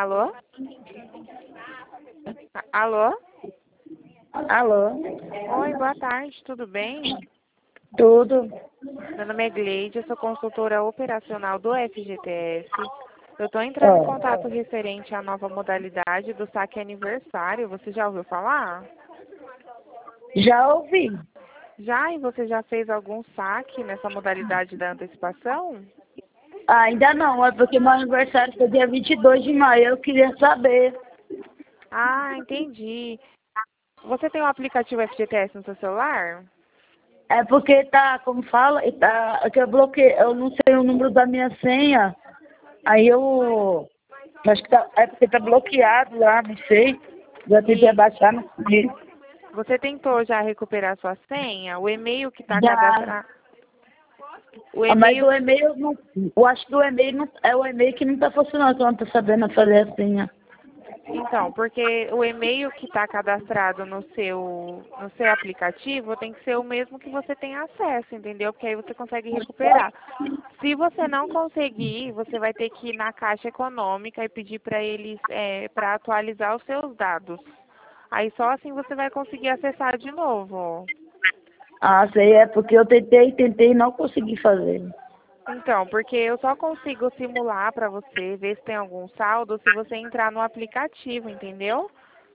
Alô? Alô? Alô? Oi, boa tarde, tudo bem? Tudo? Meu nome é Gleide, eu sou consultora operacional do FGTS. Eu estou entrando em Ó, contato referente à nova modalidade do saque aniversário. Você já ouviu falar? já ouvi. Já? E você já fez algum saque nessa modalidade da antecipação? Ainda não, é porque meu aniversário foi dia 22 de maio, eu queria saber. Ah, entendi. Você tem o aplicativo FGTS no seu celular? É porque tá, como fala, é que eu bloqueei, eu não sei o número da minha senha, aí eu acho que é porque tá bloqueado lá, não sei. Já tentei E baixar, não consegui. você tentou já recuperar sua senha? O e-mail que está Já. cadastrado. O Mas e-mail. o e-mail não. Eu acho que o e-mail não, é o e-mail que não tá funcionando, que eu não tô sabendo fazer a senha. Então, porque o e-mail que está cadastrado no seu aplicativo tem que ser o mesmo que você tem acesso, entendeu? Porque aí você consegue recuperar. Se você não conseguir, você vai ter que ir na Caixa Econômica e pedir para eles para atualizar os seus dados. Aí só assim você vai conseguir acessar de novo. Ah, sei, é porque eu tentei e não consegui fazer. Então, porque eu só consigo simular para você, ver se tem algum saldo, se você entrar no aplicativo, entendeu?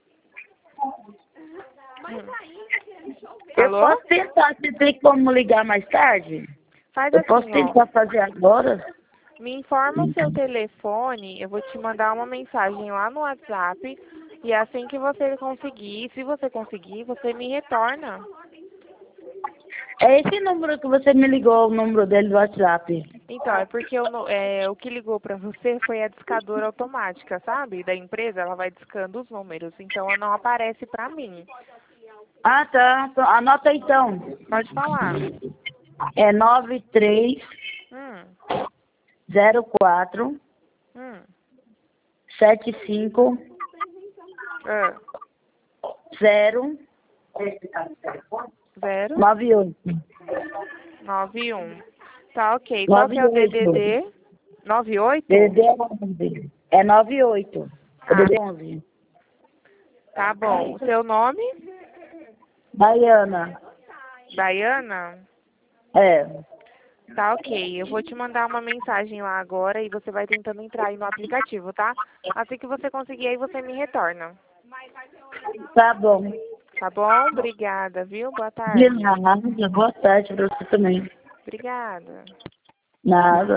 Eu Alô? posso tentar, você tem como ligar mais tarde? Faz Eu posso assim, ó. tentar fazer agora? Me informa o seu telefone, eu vou te mandar uma mensagem lá no WhatsApp e assim que você conseguir, se você conseguir, você me retorna. É esse número que você me ligou, o número dele do WhatsApp. Então, é porque o que ligou para você foi a discadora automática, sabe? Da empresa, ela vai discando os números, então não aparece para mim. Ah, tá. Então, anota então. Pode falar. É 93 Hum, 04 hum. 75 Ah, 0 0, 98. 91. Tá, ok. Qual que é o 98. DDD? 98? DDD é 11. É 98. É Ah, DDD 11. tá bom. O seu nome? Baiana. Dayana? É. Tá, ok. Eu vou te mandar uma mensagem lá agora e você vai tentando entrar aí no aplicativo, tá? Assim que você conseguir, aí você me retorna. Tá bom. Tá bom? Obrigada, viu? Boa De tarde. nada. Boa tarde pra você também. Obrigada. Nada.